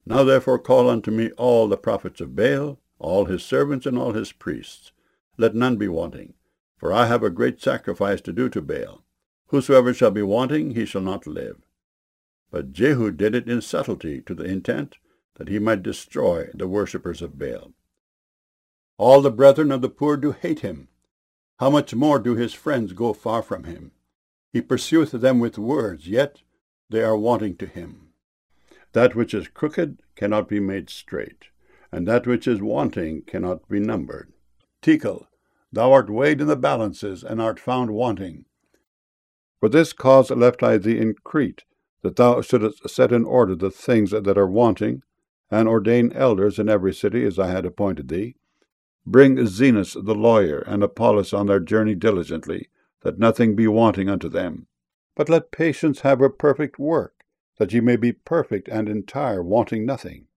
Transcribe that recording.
Now therefore call unto me all the prophets of Baal, all his servants, and all his priests. Let none be wanting, for I have a great sacrifice to do to Baal. Whosoever shall be wanting, he shall not live. But Jehu did it in subtlety, to the intent that he might destroy the worshippers of Baal. All the brethren of the poor do hate him. How much more do his friends go far from him? He pursueth them with words, yet they are wanting to him. That which is crooked cannot be made straight, and that which is wanting cannot be numbered. Tekel, thou art weighed in the balances, and art found wanting. For this cause left I thee in Crete, that thou shouldest set in order the things that are wanting, and ordain elders in every city, as I had appointed thee. Bring Zenos the lawyer, and Apollos on their journey diligently, that nothing be wanting unto them. But let patience have her perfect work, that ye may be perfect and entire, wanting nothing.